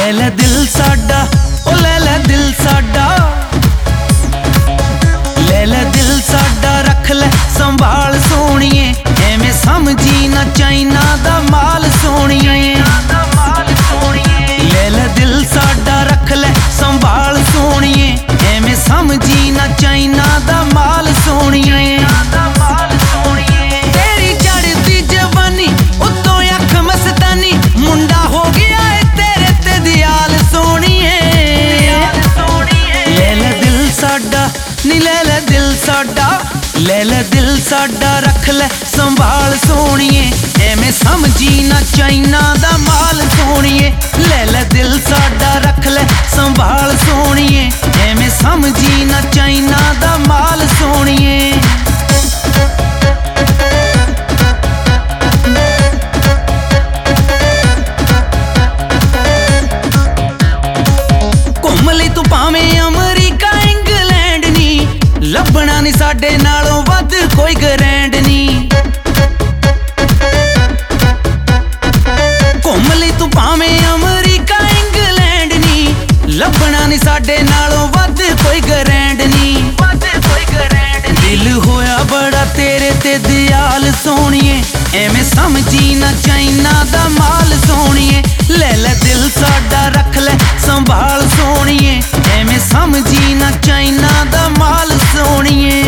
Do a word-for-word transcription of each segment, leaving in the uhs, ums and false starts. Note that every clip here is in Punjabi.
ਲੈ ਲੈ ਦਿਲ ਸਾਡਾ, ਓ ਲੈ ਲੈ ਦਿਲ ਸਾਡਾ, ਲੈ ਲੈ ਦਿਲ ਸਾਡਾ, ਰੱਖ ਲੈ ਸੰਭਾਲ ਸੋਹਣੀਏ, ਐਵੇਂ ਸਮਝੀ ਨਾ ਚਾਈਨਾ ਦਾ ਮਾਲ ਸੋਹਣੀਏ। ਲੈ ਲੈ ਦਿਲ ਸਾਡਾ, ਰੱਖ ਲੈ ਸੰਭਾਲ ਸੋਹਣੀਏ, ਐਵੇਂ ਸਮਝੀ ਨਾ ਚਾਈਨਾ ਦਾ ਮਾਲ ਸੋਹਣੀਏ। ਤੇਰੀ ਚੜ੍ਹਦੀ ਜਵਾਨੀ ਉੱਤੋਂ ਅੱਖ ਮਸਤਾਨੀ, ਮੁੰਡਾ ਹੋ ਗਿਆ ਏ ਤੇਰੇ ਤੇ ਦਿਆਲ ਸੋਹਣੀਏ। ਲੈ ਲੈ ਦਿਲ ਸਾਡਾ, ਨੀ ਲੈ ਲੈ ਦਿਲ ਸਾਡਾ, ਲੈ ਲੈ ਦਿਲ ਸਾਡਾ, ਰੱਖ ਲੈ ਸੰਭਾਲ ਸੋਹਣੀਏ, ਐਵੇਂ ਸਮਝੀ ਨਾ ਚਾਈਨਾ ਦਾ ਮਾਲ ਸੋਹਣੀਏ। ਲੈ ਲੈ ਦਿਲ ਸਾਡਾ, ਰੱਖ ਲੈ ਸੰਭਾਲ ਸੋਹਣੀਏ, ਐਵੇਂ ਸਮਝੀ ਨਾ ਚਾਈਨਾ ਦਾ ਮਾਲ ਸੋਹਣੀਏ। ਘੁੰਮ ਲਈ ਤੂੰ ਭਾਵੇਂ ਅਮਰੀਕਾ ਇੰਗਲੈਂਡ ਨੀ, ਲੱਭਣਾ ਨੀ ਸਾਡੇ ਨਾਲੋਂ ਵੱਧ ਕੋਈ ਗਰੈਂਡ ਨੀ। ਘੁੰਮ ਲਈ ਤੂੰ ਭਾਵੇਂ ਅਮਰੀਕਾ ਇੰਗਲੈਂਡ ਨੀ, ਲੱਭਣਾ ਨੀ ਸਾਡੇ ਨਾਲੋਂ ਵੱਧ ਕੋਈ ਗਰੈਂਡ ਨੀ। ਦਿਲ ਹੋਇਆ ਬੜਾ ਤੇਰੇ ਤੇ ਦਿਆਲ ਸੋਹਣੀਏ, ਐਵੇਂ ਸਮਝੀ ਨਾ ਚਾਈਨਾ ਦਾ ਮਾਲ ਸੋਹਣੀਏ। ਲੈ ਲੈ ਦਿਲ ਸਾਡਾ, ਰੱਖ ਲੈ ਸੰਭਾਲ ਸੋਹਣੀਏ, ਐਵੇਂ ਸਮਝੀ ਨਾ ਚਾਈਨਾ ਦਾ ਮਾਲ ਸੋਹਣੀਏ।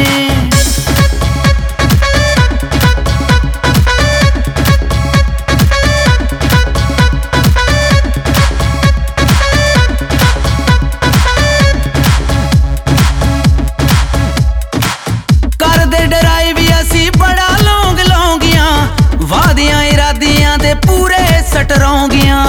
ਕਰਦੇ ਡਰਾਈਵ ਅਸੀਂ ਬੜਾ ਲੌਂਗ ਲੌਂਗੀਆਂ, ਵਾਅਦਿਆਂ ਇਰਾਦਿਆਂ ਦੇ ਪੂਰੇ ਸਟਰੋਂਗੀਆਂ।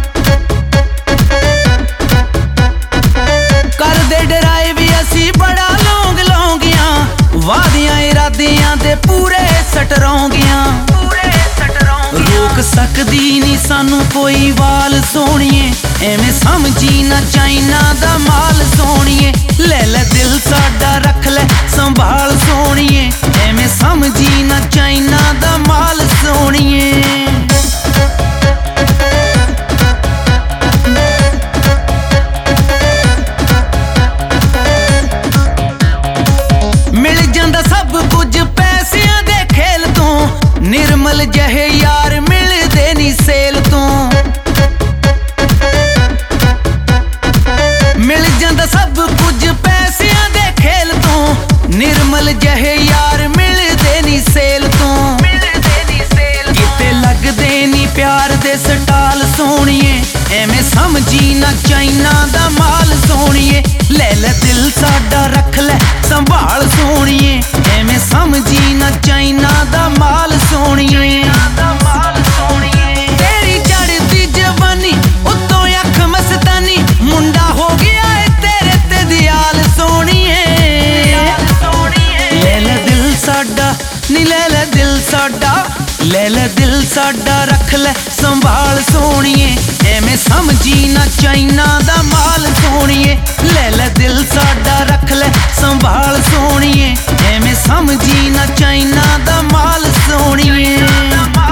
ਕਰਦੇ ਡਰਾਈਵ ਅਸੀਂ ਬੜਾ ਲੌਂਗ ਲੌਂਗੀਆਂ, ਵਾਅਦਿਆਂ ਇਰਾਦਿਆਂ ਦੇ ਪੂਰੇ ਸਟਰੋਂਗੀਆਂ। ਰੋਕ ਸਕਦੀ ਨੀ ਸਾਨੂੰ ਕੋਈ ਵਾਲ ਸੋਹਣੀਏ, ਐਵੇਂ ਸਮਝੀ ਨਾ ਚਾਈਨਾ ਦਾ ਮਾਲ ਸੋਹਣੀਏ। ਲੈ ਲੈ ਦਿਲ ਸਾਡਾ, ਰੱਖ ਲੈ ਸੰਭਾਲ ਸੋਹਣੀਏ, ਐਵੇਂ ਸਮਝੀ ਨਾ ਚਾਈਨਾ ਦਾ ਮਾਲ ਸੋਹਣੀਏ। ਮਿਲ ਜਾਂਦਾ ਸਭ ਕੁਝ ਪੈਸਿਆਂ ਦੇ ਖੇਲ ਤੋਂ, ਨਿਰਮਲ ਜਿਹੇ ਯਾਰ ਮਿਲਦੇ ਨੀ ਸੇਲ ਤੋਂ। ਮਿਲ ਜਾਂਦਾ ਸਭ ਕੁਝ ਪੈਸਿਆਂ ਦੇ ਖੇਲ ਤੋਂ, ਨਿਰਮਲ ਜਿਹੇ ਯਾਰ ਮਿਲਦੇ ਨੀ ਸੇਲ ਤੋਂ। ਕਿਤੇ ਲੱਗਦੇ ਨੀ ਪਿਆਰ ਦੇ ਸਟਾਲ ਸੋਹਣੀਏ, ਐਵੇਂ ਸਮਝੀ ਨਾ ਚਾਈਨਾ ਦਾ ਮਾਲ ਸੋਹਣੀਏ। ਲੈ ਲੈ ਦਿਲ ਸਾਡਾ, ਰੱਖ ਲੈ ਸੰਭਾਲ ਸੋਹਣੀਏ, ਐਵੇਂ ਸਮਝੀ ਨਾ ਚਾਈਨਾ ਦਾ ਮਾਲ ਸੋਹਣੀਏ। ਤੇਰੀ ਚੜ੍ਹਦੀ ਜਵਾਨੀ ਉੱਤੋਂ ਅੱਖ ਮਸਤਾਨੀ, ਮੁੰਡਾ ਹੋ ਗਿਆ ਏ ਤੇਰੇ ਤੇ ਦਿਆਲ ਸੋਹਣੀਏ। ਲੈ ਲੈ ਦਿਲ ਸਾਡਾ, ਨੀ ਲੈ ਲੈ ਦਿਲ ਸਾਡਾ, ਲੈ ਲੈ ਦਿਲ ਸਾਡਾ, ਰੱਖ ਲੈ ਸੰਭਾਲ ਸੋਹਣੀਏ, ਐਵੇਂ ਸਮਝੀ ਨਾ ਚਾਈਨਾ ਦਾ ਮਾਲ ਸੋਹਣੀਏ। ਲੈ ਲੈ ਦਿਲ ਸਾਡਾ, ਰੱਖ ਲੈ ਸੰਭਾਲ ਸੋਹਣੀਏ, ਐਵੇਂ ਸਮਝੀ ਨਾ ਚਾਈਨਾ ਦਾ ਮਾਲ ਸੋਹਣੀਏ।